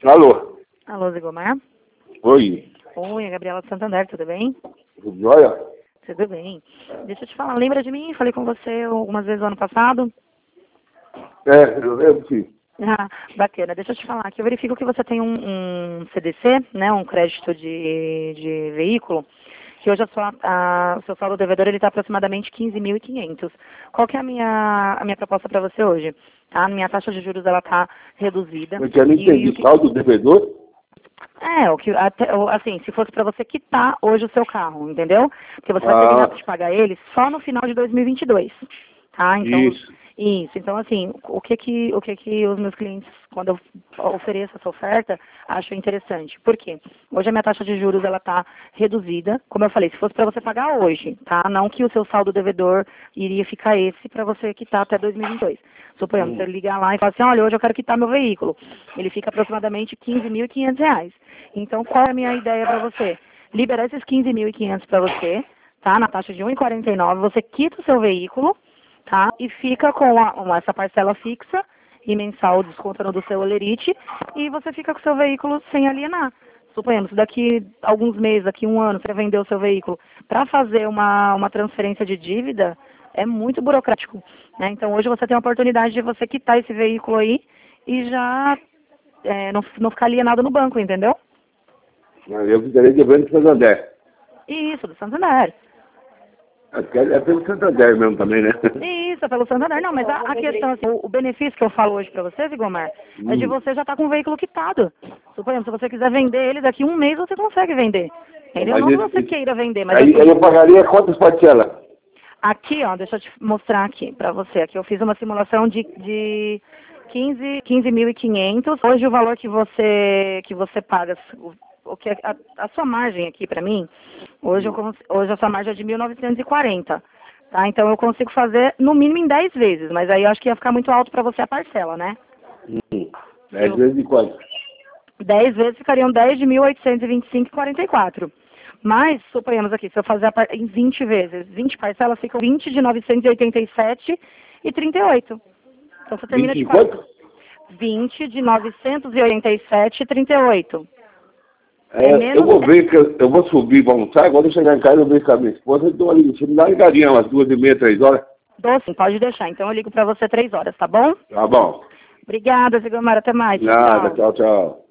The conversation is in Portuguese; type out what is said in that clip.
Alô? Alô, Zigomar? Oi. Oi, a Gabriela de Santander, tudo bem? Tudo jóia? Tudo bem. Deixa eu te falar, lembra de mim? Falei com você algumas vezes ano passado. Eu lembro sim. Ah, bacana. Deixa eu te falar que eu verifico que você tem um CDC, né, um crédito de veículo, que hoje o seu saldo devedor ele está aproximadamente 15.500. Qual que é a minha proposta para você hoje? A minha taxa de juros ela está reduzida. Eu não entendi. Saldo devedor? Assim, se fosse para você quitar hoje o seu carro, entendeu? Porque você vai terminar de pagar ele só no final de 2022, tá? Então, isso. Então, assim, o que os meus clientes, quando eu ofereço essa oferta, acham interessante? Por quê? Hoje a minha taxa de juros, ela tá reduzida, como eu falei, se fosse para você pagar hoje, tá? Não que o seu saldo devedor iria ficar esse para você quitar até 2022. Suponhamos, você ligar lá e falar assim, olha, hoje eu quero quitar meu veículo. Ele fica aproximadamente R$ 15.500. Então, qual é a minha ideia para você? Liberar esses 15.500 para você, tá? Na taxa de 1,49, você quita o seu veículo, tá? E fica com essa parcela fixa e mensal descontando do seu olerite e você fica com o seu veículo sem alienar. Suponhamos, daqui alguns meses, daqui um ano, você vendeu o seu veículo. Para fazer uma transferência de dívida, é muito burocrático, né? Então, hoje você tem a oportunidade de você quitar esse veículo aí e já não ficar alienado no banco, entendeu? Eu ficarei devendo do Santander. Isso, do Santander. É pelo Santander mesmo também, né? Isso, é pelo Santander. Não, mas a questão, assim, o benefício que eu falo hoje pra você, Vigomar, é de você já estar com o veículo quitado. Suponhamos, se você quiser vender ele, daqui um mês você consegue vender. Entendeu? Não que você queira vender, mas aí assim, eu pagaria quantas parcelas? aqui, ó, deixa eu te mostrar aqui pra você. Aqui eu fiz uma simulação de 15.500. Hoje o valor que você paga, a sua margem aqui pra mim, hoje a sua margem é de 1.940. Tá? Então eu consigo fazer no mínimo em 10 vezes, mas aí eu acho que ia ficar muito alto para você a parcela, né? 10 vezes de quanto? 10 vezes ficariam 10 de 1.825,44. Mas, suponhamos aqui, se eu fazer em 20 vezes, 20 parcelas, ficam 20 de 987,38. Então você termina 20 de quanto? 20 de 987,38. Eu vou ver que eu vou subir, vou almoçar, agora eu chegar em casa eu vejo com a minha esposa, então você me dá uma ligadinha umas 2h30, 3 horas. Dou sim, pode deixar. Então eu ligo para você 3 horas, tá bom? Tá bom. Obrigada, Zigomar. Até mais. Nada, tchau, tchau.